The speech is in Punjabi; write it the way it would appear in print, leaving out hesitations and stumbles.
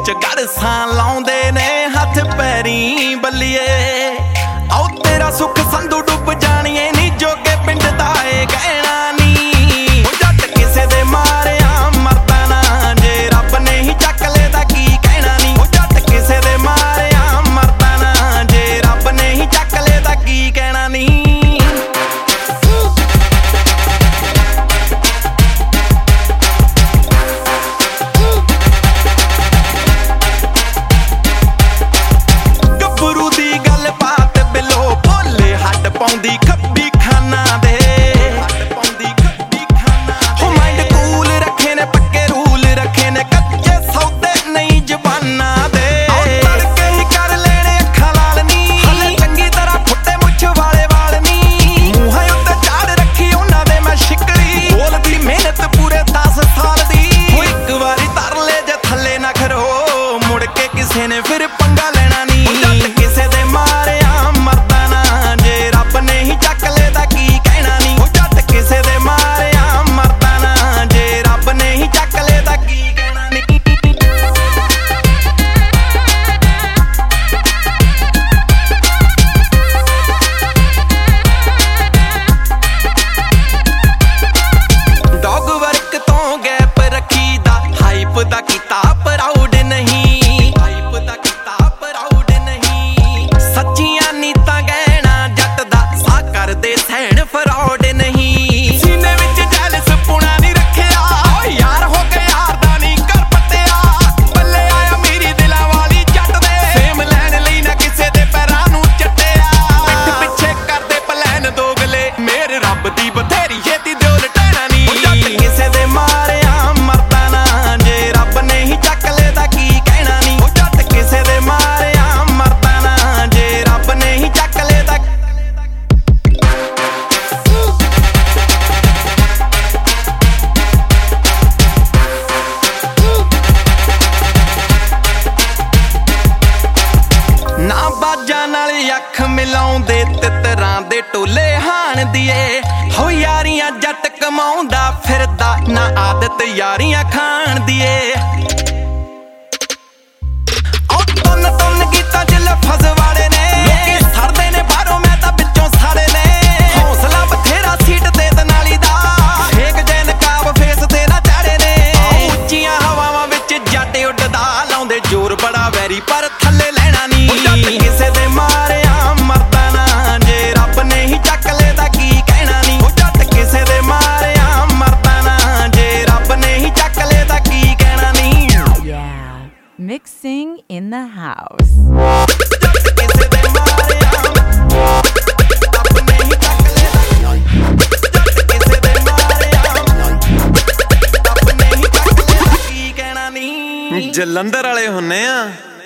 ਚ ਗੜਸਾਂ ਲਾਉਂਦੇ ਨੇ ਹੱਥ ਪੈਰੀਂ ਬੱਲੀਏ। ਆਓ ਤੇਰਾ ਸੁੱਖ ਸੰਧੂ ਡੁੱਬ ਜਾਣੀਏ ਨੀ ਜੋਗੇ ਪਿੰਡ ਦਾ ਏ ਕਹਿਣਾ ਨੀ। ਉਹ ਜੱਟ ਕਿਸੇ ਦੇ ਮਾਰਿਆ ਮਰਦਾ ਨਾ ਜੇ ਰੱਬ ਨੇ ਹੀ ਚੱਕ ਲੈ ਤਾਂ ਕੀ ਕਹਿਣਾ ਨੀ। ਉਹ ਜੱਟ ਕਿਸੇ ਦੇ ਮਾਰਿਆ ਮਰਦਾ ਨਾ ਜੇ ਰੱਬ ਨੇ ਹੀ ਚੱਕ ਲੈ ਤਾਂ ਕੀ ਕਹਿਣਾ ਨੀ। ਪਾਉਂਦੀ ਖੱਬੀ ਖਾਨਾ ਦੇ ਹੋ ਮਾਈਂਡ ਕੂਲ ਰੱਖੇ ਨੇ ਪੱਕੇ ਰੂਲ ਰੱਖੇ ਨੇ ਕੱਚੇ ਸੌਦੇ ਨਹੀਂ ਜ਼ਬਾਨਾਂ ਦੇ। ਤੜਕੇ ਹੀ ਕਰ ਲੈਣੇ ਅੱਖਾਂ ਲਾਲ ਨੀ ਹਲੇ ਚੰਗੀ ਤਰ੍ਹਾਂ ਫੁੱਟੇ ਮੁੱਛ ਵਾਲੇ ਵਾਲ ਨੀ। ਮੂੰਹਾਂ ਉੱਤੇ ਝਾੜ ਰੱਖੀ ਉਹਨਾਂ ਦੇ ਮੈਂ ਸ਼ਿਕੜੀ ਬੋਲਦੀ ਮਿਹਨਤ ਪੂਰੇ 10 ਸਾਲ ਦੀ। ਹੋ ਇੱਕ ਵਾਰੀ ਤਰ ਲੈ ਜੇ ਥੱਲੇ ਨਾ ਖਰੋ ਮੁੜ ਕੇ ਕਿਸੇ ਨੇ ਫਿਰ ਪੰਗਾ ਲੈਣਾ ਨੀ। ਕਿਸੇ ਦੇ ਮਾਰਿਆ ਮਰਦਾ ਨਾ ਜੇ ਰੱਬ ਨੇ ਹੀ ਚੱਕ ਲੈ ਤਾਂ ਕੀ ਕਹਿਣਾ ਨੀ। ਉਹ ਜੱਟ ਕਿਸੇ ਦੇ ਮਾਰਿਆ ਮਰਦਾ ਨਾ ਜੇ ਰੱਬ ਨੇ ਹੀ ਚੱਕ ਲੈ ਤਾਂ ਕੀ ਕਹਿਣਾ ਨੀ। ਡੌਗ ਵਰਕ ਤੋਂ ਗੈਪ ਰੱਖੀਦਾ ਹਾਈਪ ਦਾ ਕੀਤਾ ਪ੍ਰਾਊਡ ਨਹੀਂ। ਹਾਈਪ ਦਾ ਕੀਤਾ ਪ੍ਰਾਊਡ ਨਹੀਂ ਸੱਚੀਆਂ ਨੀਤਾਂ ਗਹਿਣਾ ਜੱਟ ਦਾ ਸਾ ਕਰਦੇ ਸਹਿਣ ਫਰੌਡ ਨਹੀਂ। ਸੀਨੇ ਵਿੱਚ ਜੈਲਸ ਪੁਣਾ ਨਹੀਂ ਰੱਖਿਆ ਓ ਯਾਰ ਹੋ ਕੇ ਯਾਰ ਦਾ ਨਹੀਂ ਕਰ ਪੱਤਿਆ। ਬੱਲੇ ਆਇਆ ਮੇਰੀ ਦਿਲਾਂ ਵਾਲੀ ਜੱਟ ਦੇ ਸੇਮ ਲੈਣ ਲਈ ਨਾ ਕਿਸੇ ਦੇ ਪੈਰਾਂ ਨੂੰ ਚੱਟਿਆ। ਪਿੱਠ ਪਿੱਛੇ ਕਰਦੇ ਪਲਾਨ ਦੋਗਲੇ ਮੇਰੇ ਰੱਬ ਦੀ ਬਥੇਰੀ ਛੇਤੀ ਦਿਓ ਲਟਾਣਾ ਨੀ। ਜੱਟ ਕਿਸੇ ਦੇ ਮਾਰਿਆ ਮਰਦਾ ਨਾ ਜੇ ਰੱਬ ਨੇ ਹੀ ਚੱਕ ਲੈ ਤਾਂ ਕੀ ਕਹਿਣਾ ਨੀ। ਉਹ ਜੱਟ ਕਿਸੇ ਦੇ ਮਾਰਿਆ ਮਰਦਾ ਨਾ ਜੇ ਰੱਬ ਨੇ ਹੀ ਚੱਕ ਲੈ ਤਾਂ ਨਾ ਬਾਜਾਂ ਨਾਲ ਅੱਖ ਮਿਲਾਉਂਦੇ ਤਿੱਤਰਾਂ ਦੇ ਟੋਲੇ ਹਾਣ ਦੀਏ। ਹੋ ਯਾਰੀਆਂ ਜੱਟ ਕਮਾਉਂਦਾ ਫਿਰਦਾ ਨਾ ਆਦਤ ਯਾਰੀਆਂ ਖਾਣ ਦੀਏ। ਉਹ ਤੁੰਨ ਤੁੰਨ ਗੀਤਾਂ ਚ ਲਫ਼ਜ਼ ਵਾਲੇ ਨੇ ਲੋਕੀ ਸੜਦੇ ਨੇ ਬਾਹਰੋਂ ਮੈਂ ਤਾਂ ਵਿੱਚੋਂ ਸਾੜੇ ਨੇ। ਹੌਸਲਾ ਬਥੇਰਾ ਸੀਟ ਤੇ ਦਨਾਲੀ ਦਾ ਫੇਕ ਜੇ ਨਕਾਬ ਫੇਸ ਤੇ ਨਾ ਚਾੜੇ ਨੇ। ਉੱਚੀਆਂ ਹਵਾਵਾਂ ਵਿੱਚ ਜੱਟ ਉੱਡਦਾ ਲਾਉਂਦੇ ਜ਼ੋਰ ਬੜਾ ਵੈਰੀ ਪਰ ਥੱਲੇ ਲੈਣਾ ਨੀ। ਕਿਸੇ ਦੇ ਮਾਰਿਆ ਮਰਦਾ ਨਾ ਜੇ ਰੱਬ ਨੇ ਹੀ ਚੱਕ ਲੈ ਤਾਂ ਕੀ ਕਹਿਣਾ ਨੀ। ਉਹ ਜੱਟ ਕਿਸੇ ਦੇ ਮਾਰਿਆ ਮਰਦਾ ਨਾ ਜੇ ਰੱਬ ਨੇ ਹੀ ਚੱਕ ਲੈ ਤਾਂ ਕੀ ਕਹਿਣਾ ਨੀ। Mixing in the house. ਕਿਸੇ ਦੇ ਮਾਰਿਆ ਰੱਬ ਨੇ ਹੀ ਚੱਕ ਲੈ ਤਾਂ ਕਿਸੇ ਦੇ ਮਾਰਿਆ ਰੱਬ ਨੇ ਹੀ ਚੱਕ ਲੈ ਤਾਂ ਕੀ ਕਹਿਣਾ ਨੀ। ਜਲੰਧਰ ਵਾਲੇ ਹੁੰਨੇ ਆ।